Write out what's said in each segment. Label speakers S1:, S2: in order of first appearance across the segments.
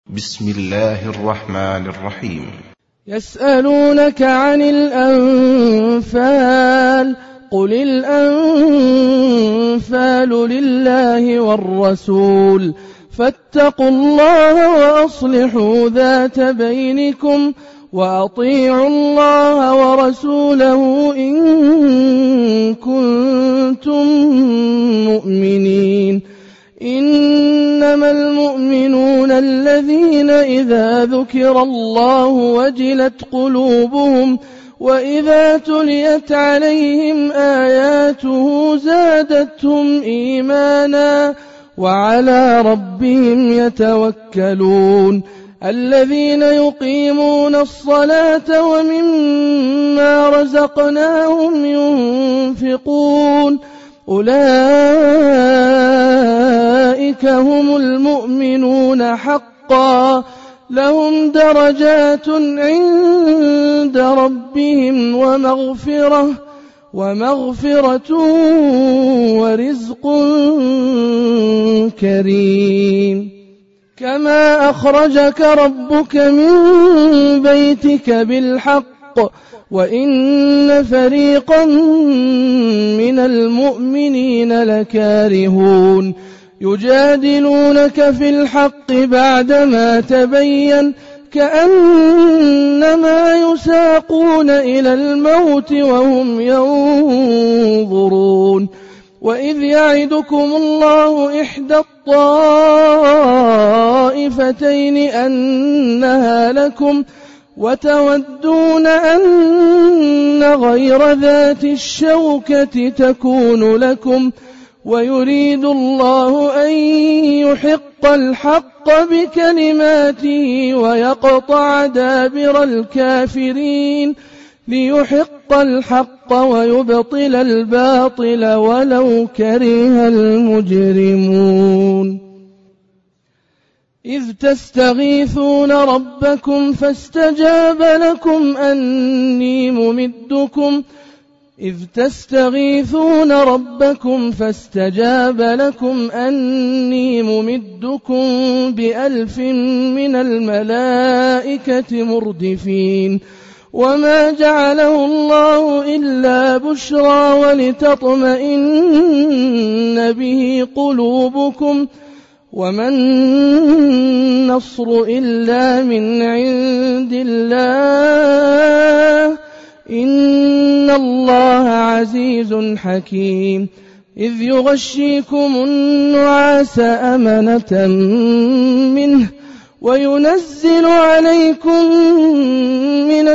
S1: بسم الله الرحمن الرحيم.
S2: يسألونك عن الأنفال قل الأنفال لله والرسول فاتقوا الله وأصلحوا ذات بينكم وأطيعوا الله ورسوله إن كنتم مؤمنين. إنما المؤمنون الذين إذا ذكر الله وجلت قلوبهم وإذا تليت عليهم آياته زادتهم إيمانا وعلى ربهم يتوكلون. الذين يقيمون الصلاة ومما رزقناهم ينفقون أولئك هم المؤمنون حقا لهم درجات عند ربهم ومغفرة ورزق كريم. كما أخرجك ربك من بيتك بالحق وإن فريقا من المؤمنين لكارهون يجادلونك في الحق بعدما تبين كأنما يساقون إلى الموت وهم ينظرون. وإذ يعدكم الله إحدى الطائفتين أنها لكم وتودون أن غير ذات الشوكة تكون لكم ويريد الله أن يحق الحق بكلماته ويقطع دابر الكافرين ليحق الحق ويبطل الباطل ولو كره المجرمون. إذ تستغيثون ربكم فاستجاب لكم أني ممدكم ب1000 من الملائكة مردفين. وما جعله الله إلا بشرى ولتطمئن به قلوبكم وما النصر إلا من عند الله إن الله عزيز حكيم. إذ يغشيكم النعاس أمنة منه وينزل عليكم من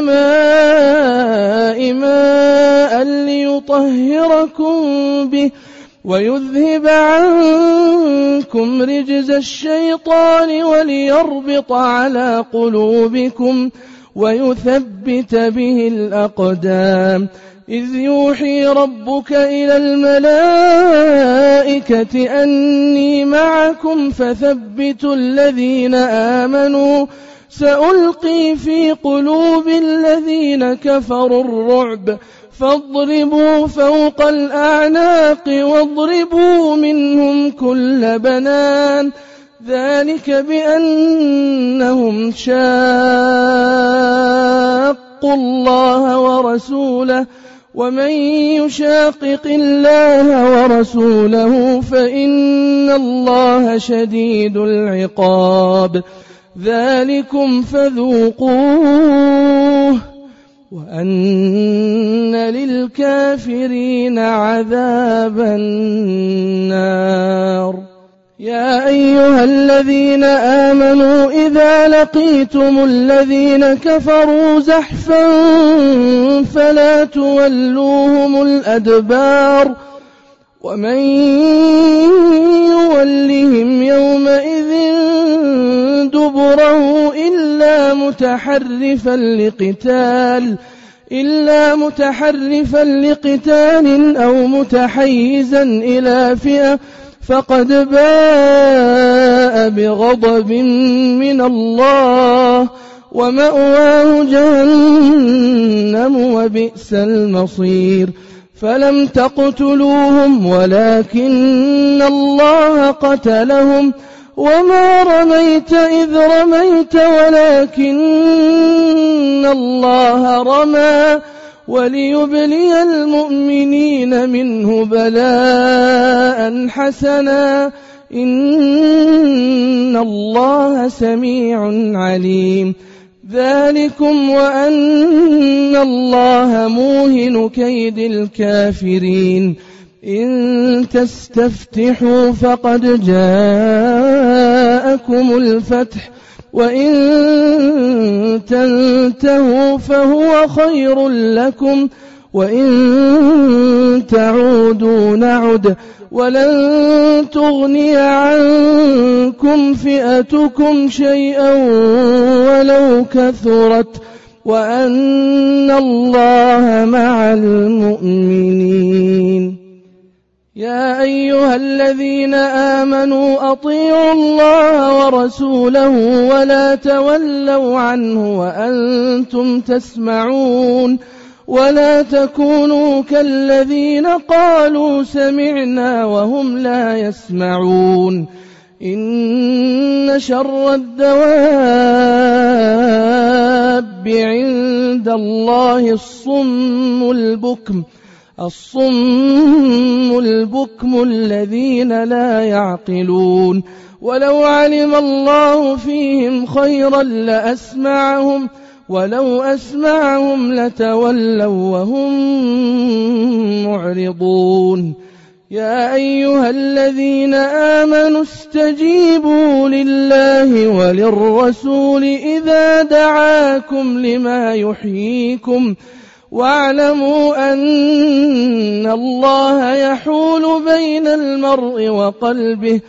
S2: السماء ماء ليطهركم به ويذهب عنكم رجز الشيطان وليربط على قلوبكم ويثبت به الأقدام. إذ يوحي ربك إلى الملائكة أني معكم فثبتوا الذين آمنوا سألقي في قلوب الذين كفروا الرعب فاضربوا فوق الأعناق واضربوا منهم كل بنان ذلك بأنهم شاقوا الله ورسوله ومن يشاقق الله ورسوله فإن الله شديد العقاب. ذلكم فذوقوه وأن للكافرين عذاب النار. يا أيها الذين آمنوا إذا لقيتم الذين كفروا زحفا فلا تولوهم الأدبار ومن يولهم يومئذ دبره إلا متحرفا لقتال أو متحيزا إلى فئة فقد باء بغضب من الله ومأواه جهنم وبئس المصير. فلم تقتلوهم ولكن الله قتلهم وما رميت إذ رميت ولكن الله رمى وليبلي المؤمنين منه بلاء حسنا إن الله سميع عليم. ذلكم وأن الله موهن كيد الكافرين. إن تستفتحوا فقد جاءكم الفتح وإن تنتهوا فهو خير لكم وإن تعودوا نعد ولن تغني عنكم فئتكم شيئا ولو كثرت وأن الله مع المؤمنين. يا أيها الذين آمنوا أطيعوا الله ورسوله ولا تولوا عنه وأنتم تسمعون ولا تكونوا كالذين قالوا سمعنا وهم لا يسمعون. إن شر الدواب عند الله الصم البكم الذين لا يعقلون. ولو علم الله فيهم خيرا لأسمعهم ولو أسمعهم لتولوا وهم معرضون. يا أيها الذين آمنوا استجيبوا لله وللرسول إذا دعاكم لما يحييكم واعلموا أن الله يحول بين المرء وقلبه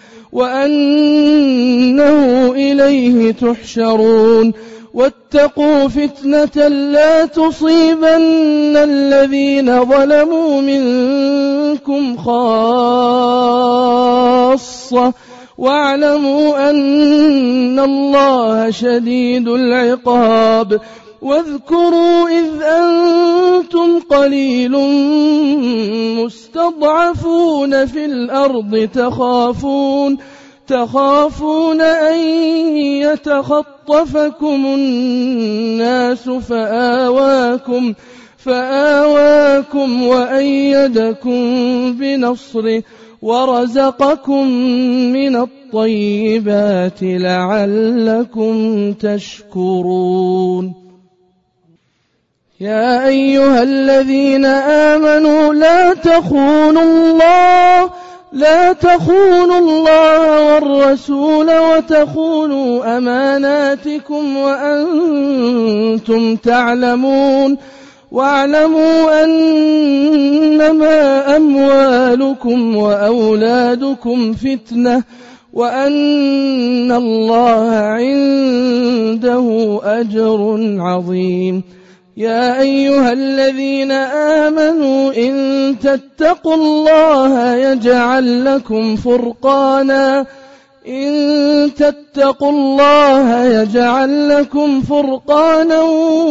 S2: وأنه إليه تحشرون. واتقوا فتنة لا تصيبن الذين ظلموا منكم خاصة واعلموا أن الله شديد العقاب. واذكروا إذ أنتم قليل مستضعفون في الأرض تخافون أن يتخطفكم الناس فآواكم وأيدكم بنصره ورزقكم من الطيبات لعلكم تشكرون. يا أيها الذين آمنوا لا تخونوا الله والرسول وتخونوا أماناتكم وأنتم تعلمون. واعلموا أنما أموالكم وأولادكم فتنة وأن الله عنده أجر عظيم. يا أيها الذين آمنوا إن تتقوا الله يجعل لكم فرقانا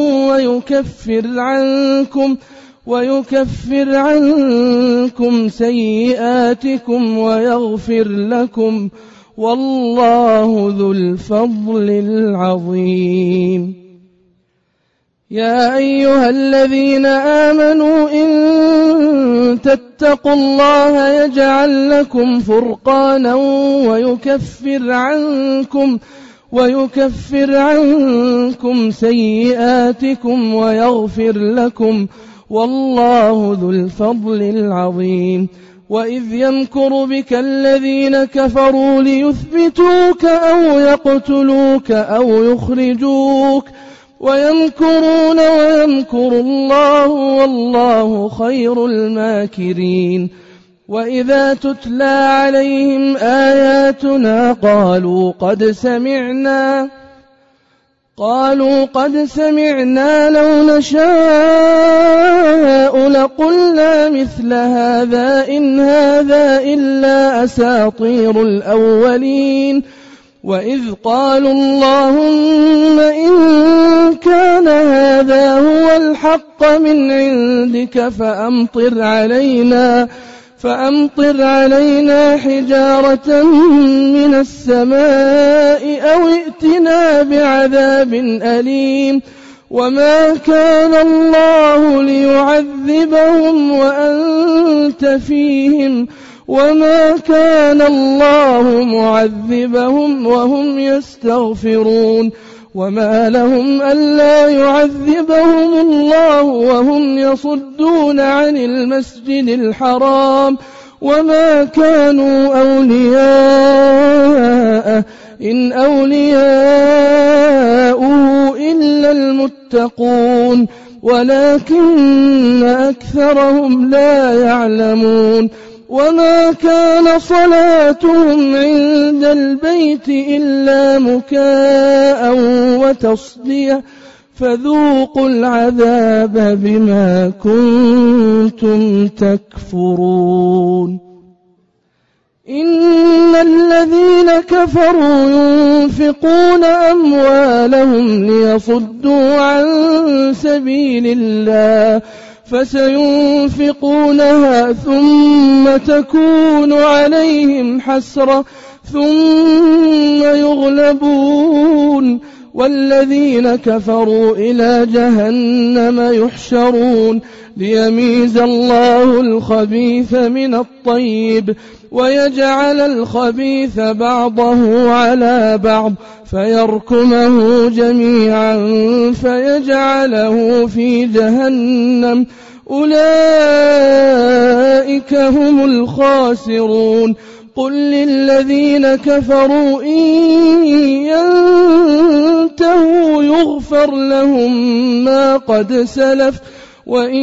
S2: ويكفر عنكم سيئاتكم ويغفر لكم والله ذو الفضل العظيم. يا أيها الذين آمنوا إن تتقوا الله يجعل لكم فرقانا ويكفر عنكم سيئاتكم ويغفر لكم والله ذو الفضل العظيم. وإذ يمكر بك الذين كفروا ليثبتوك أو يقتلوك أو يخرجوك ويمكرون ويمكر الله والله خير الماكرين. وإذا تتلى عليهم آياتنا قالوا قد سمعنا لو نشاء لقلنا مثل هذا إن هذا إلا أساطير الأولين. وإذ قالوا اللهم إن كان هذا هو الحق من عندك فأمطر علينا حجارة من السماء أو ائتنا بعذاب أليم وما كان الله ليعذبهم وأنت فيهم وما كان الله معذبهم وهم يستغفرون وما لهم ألا يعذبهم الله وهم يصدون عن المسجد الحرام وما كانوا أولياءه إن أولياؤه إلا المتقون ولكن أكثرهم لا يعلمون وما كان صلاتهم عند البيت إلا مكاء وتصدية فذوقوا العذاب بما كنتم تكفرون إن الذين كفروا ينفقون أموالهم ليصدوا عن سبيل الله فسينفقونها ثم تكون عليهم حسرة ثم يغلبون والذين كفروا إلى جهنم يحشرون ليميز الله الخبيث من الطيب ويجعل الخبيث بعضه على بعض فيركمه جميعا فيجعله في جهنم أولئك هم الخاسرون قل للذين كفروا إن ينتهوا يغفر لهم ما قد سلف وإن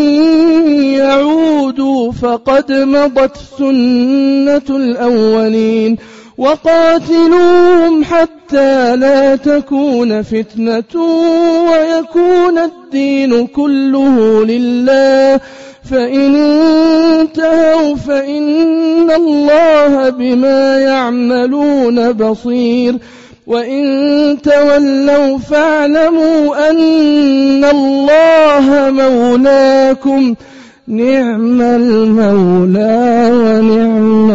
S2: يعودوا فقد مضت سنة الأولين وقاتلوهم حتى لا تكون فتنة ويكون الدين كله لله فإن انتهوا فإن الله بما يعملون بصير وإن تولوا فاعلموا أن الله مولاكم نعم المولى ونعم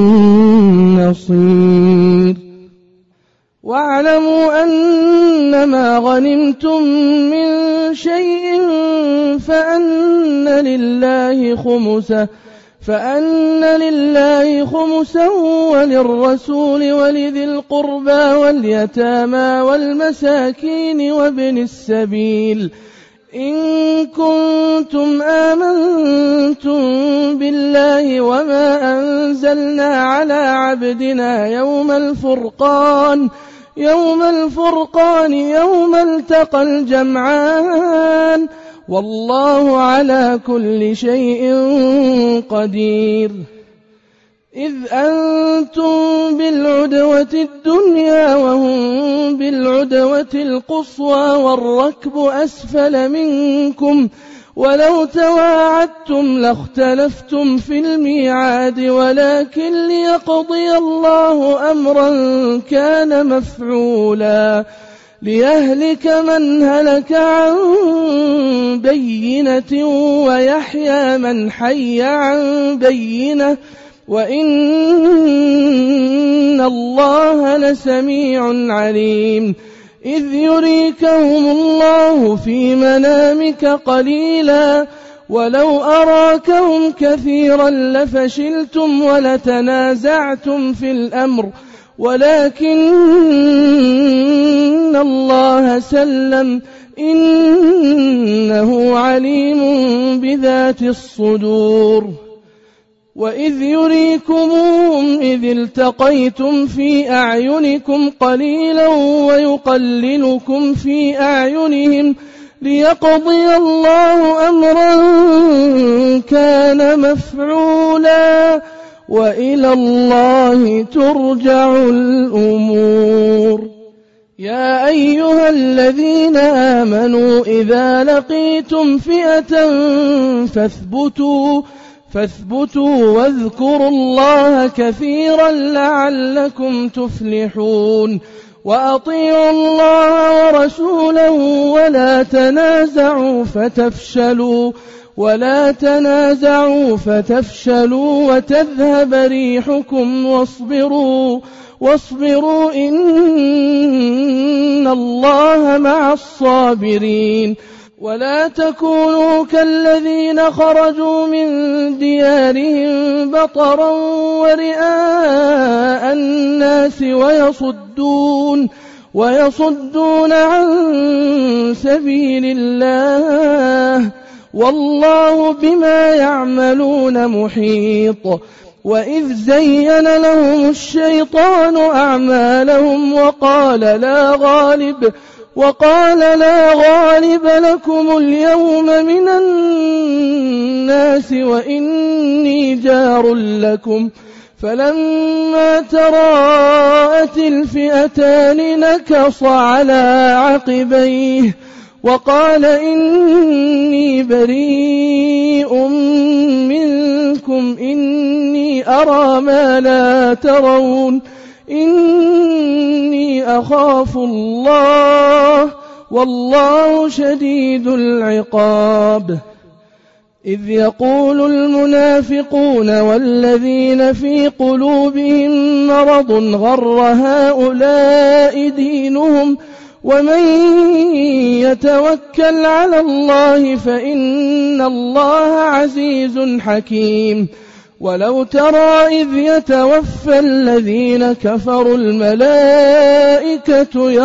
S2: النصير واعلموا أنما غنمتم من شيء فأن لله خمسه وللرسول ولذي القربى واليتامى والمساكين وابن السبيل إن كنتم آمنتم بالله وما أنزلنا على عبدنا يوم الفرقان يوم التقى الجمعان والله على كل شيء قدير إذ أنتم بالعدوة الدنيا وهم بالعدوة القصوى والركب أسفل منكم ولو تواعدتم لاختلفتم في الميعاد ولكن ليقضي الله أمرا كان مفعولا ليهلك من هلك عن بينة ويحيى من حي عن بينة وإن الله لسميع عليم إذ يريكهم الله في منامك قليلا ولو أراكهم كثيرا لفشلتم ولتنازعتم في الأمر ولكن الله سلم إنه عليم بذات الصدور وإذ يريكموهم إذ التقيتم في أعينكم قليلا ويقللكم في أعينهم ليقضي الله أمرا كان مفعولا وإلى الله ترجع الأمور يا أيها الذين آمنوا إذا لقيتم فئة فاثبتوا واذكروا الله كثيرا لعلكم تفلحون وأطيعوا الله ورسوله ولا تنازعوا فتفشلوا وتذهب ريحكم واصبروا إن الله مع الصابرين. ولا تكونوا كالذين خرجوا من ديارهم بطرا ورئاء الناس ويصدون عن سبيل الله والله بما يعملون محيط. وإذ زين لهم الشيطان أعمالهم وقال لا غالب لكم اليوم من الناس وإني جار لكم فلما تراءت الفئتان نكص على عقبيه وقال إني بريء منكم إني أرى ما لا ترون إني أخاف الله والله شديد العقاب. إذ يقول المنافقون والذين في قلوبهم مرض غر هؤلاء دينهم ومن يتوكل على الله فإن الله عزيز حكيم. ولو ترى إذ يتوفى الذين كفروا الملائكة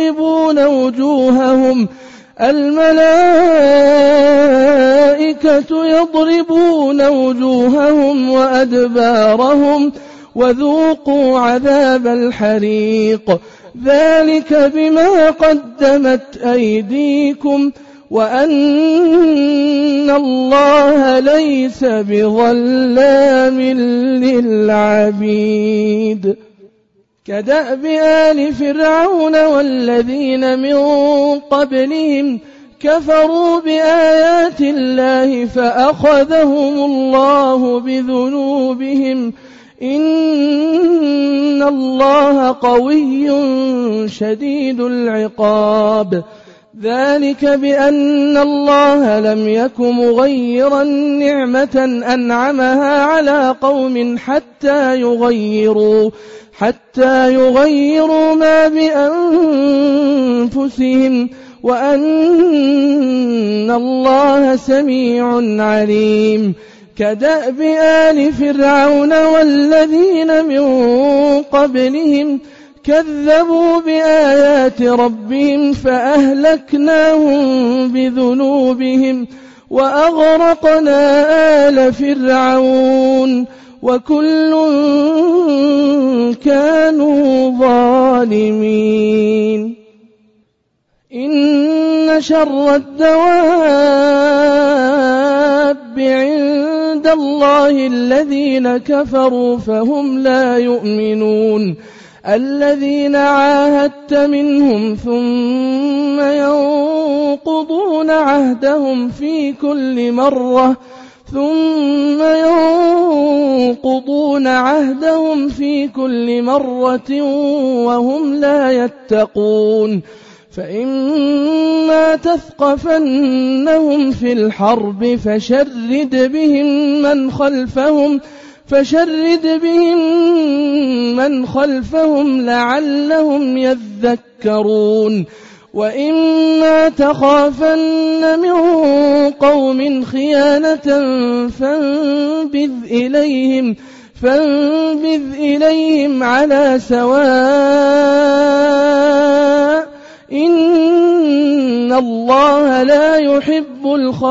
S2: يضربون وجوههم وأدبارهم وذوقوا عذاب الحريق ذلك بما قدمت أيديكم وأن الله ليس بظلام للعبيد. كدأب آل فرعون والذين من قبلهم كفروا بآيات الله فأخذهم الله بذنوبهم إن الله قوي شديد العقاب. ذلك بأن الله لم يك مغيرا نعمة أنعمها على قوم حتى يغيروا ما بأنفسهم وأن الله سميع عليم. كدأب آل فرعون والذين من قبلهم كذبوا بآيات ربهم فأهلكناهم بذنوبهم وأغرقنا آل فرعون وكل كانوا ظالمين. إن شر الدواب عند الله الذين كفروا فهم لا يؤمنون. الذين عاهدت منهم ثم ينقضون عهدهم في كل مرة وهم لا يتقون. فإما تثقفنهم في الحرب فشرد بهم من خلفهم لعلهم يذكرون. وإما تخافن من قوم خيانة فانبذ إليهم على سواء إن الله لا يحب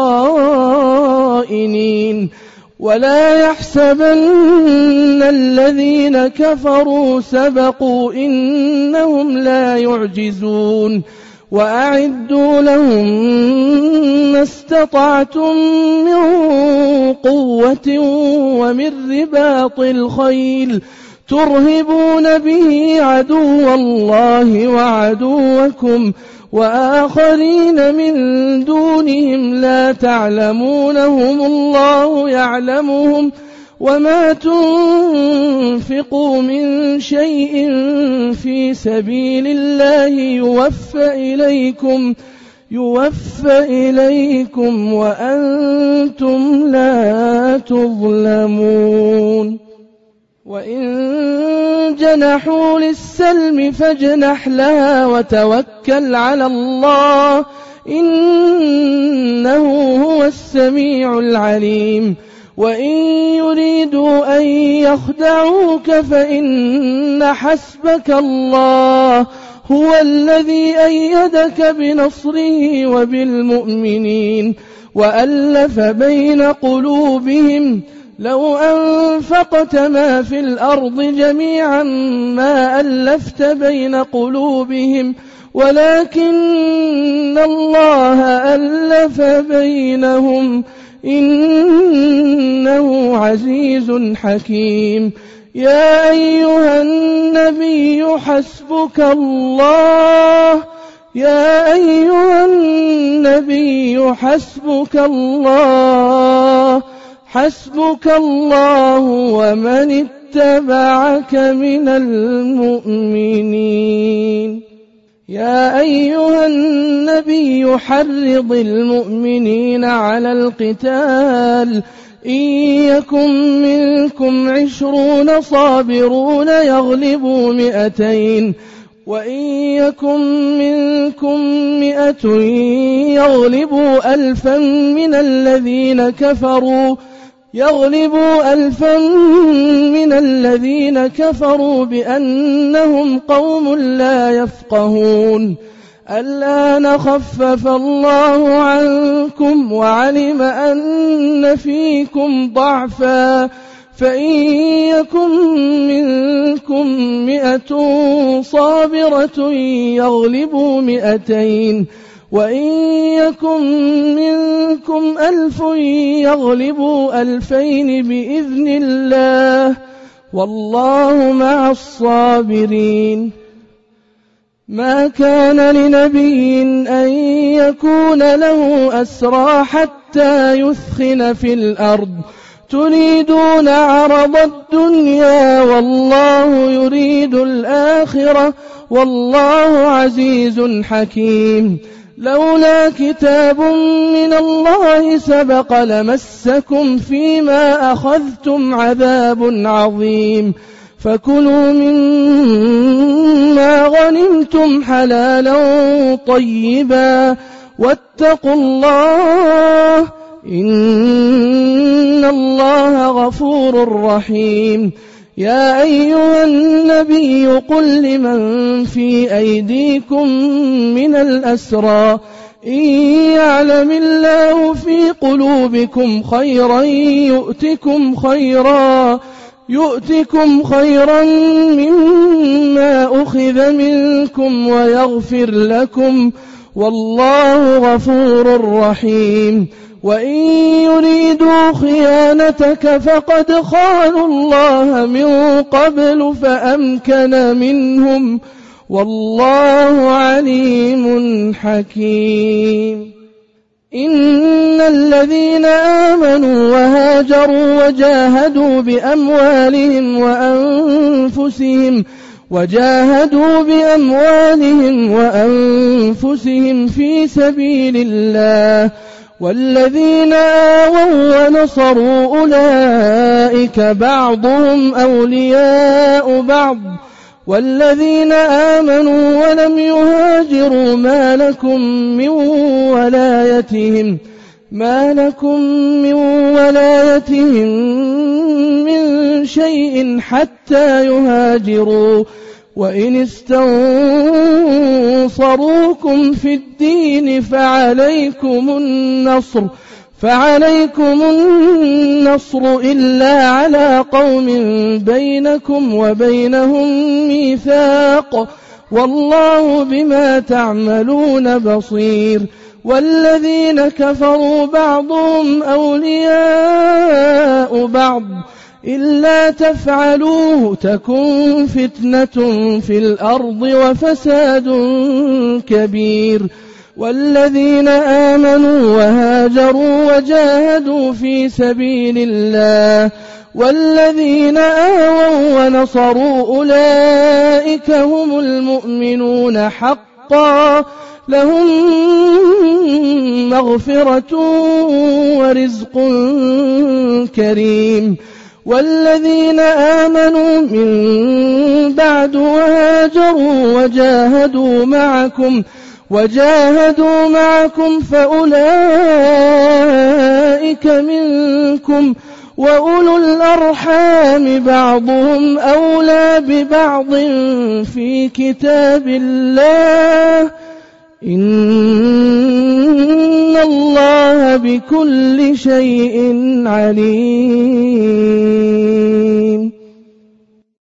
S2: الخائنين. ولا يحسبن الذين كفروا سبقوا إنهم لا يعجزون. وأعدوا لهم ما استطعتم من قوة ومن رباط الخيل ترهبون به عدو الله وعدوكم وآخرين من دونهم لا تعلمونهم الله يعلمهم وما تنفقوا من شيء في سبيل الله يوفى إليكم وأنتم لا تظلمون. وإن جنحوا للسلم فاجنح لها وتوكل على الله إنه هو السميع العليم. وإن يريدوا أن يخدعوك فإن حسبك الله هو الذي أيدك بنصره وبالمؤمنين وألف بين قلوبهم لو أنفقت ما في الأرض جميعا ما ألفت بين قلوبهم ولكن الله ألف بينهم إنه عزيز حكيم. يا أيها النبي حسبك الله ومن اتبعك من المؤمنين. يا أيها النبي حرض المؤمنين على القتال إن يكن منكم 20 صابرون يغلبوا 200 وإن يكن منكم 100 يغلبوا 1000 من الذين كفروا بأنهم قوم لا يفقهون. الآن خفف الله عنكم وعلم أن فيكم ضعفا فإن يكن منكم 100 صابرة يغلبوا 200 وإن يكن منكم 1000 يغلبوا 2000 بإذن الله والله مع الصابرين. ما كان لنبي أن يكون له أسرى حتى يثخن في الأرض تريدون عرض الدنيا والله يريد الآخرة والله عزيز حكيم. لولا كتاب من الله سبق لمسكم فيما أخذتم عذاب عظيم. فكلوا مما غنمتم حلالا طيبا واتقوا الله إن الله غفور رحيم. يا أيها النبي قل لمن في أيديكم من الأسرى إن يعلم الله في قلوبكم خيرا يؤتكم خيرا مما أخذ منكم ويغفر لكم والله غفور رحيم. وإن يريدوا خيانتك فقد خانوا الله من قبل فأمكن منهم والله عليم حكيم. إن الذين آمنوا وهاجروا وجاهدوا بأموالهم وأنفسهم في سبيل الله والذين آووا ونصروا أولئك بعضهم أولياء بعض والذين آمنوا ولم يهاجروا ما لكم من ولايتهم من شيء حتى يهاجروا وإن استنصروكم في الدين فعليكم النصر إلا على قوم بينكم وبينهم ميثاق والله بما تعملون بصير. والذين كفروا بعضهم أولياء بعض إلا تفعلوه تكن فتنة في الأرض وفساد كبير. والذين آمنوا وهاجروا وجاهدوا في سبيل الله والذين آووا ونصروا أولئك هم المؤمنون حقا لهم مغفرة ورزق كريم والذين آمنوا من بعد وهاجروا وجاهدوا معكم فأولئك منكم وأولو الأرحام بعضهم أولى ببعض في كتاب الله إن الله بكل شيء عليم.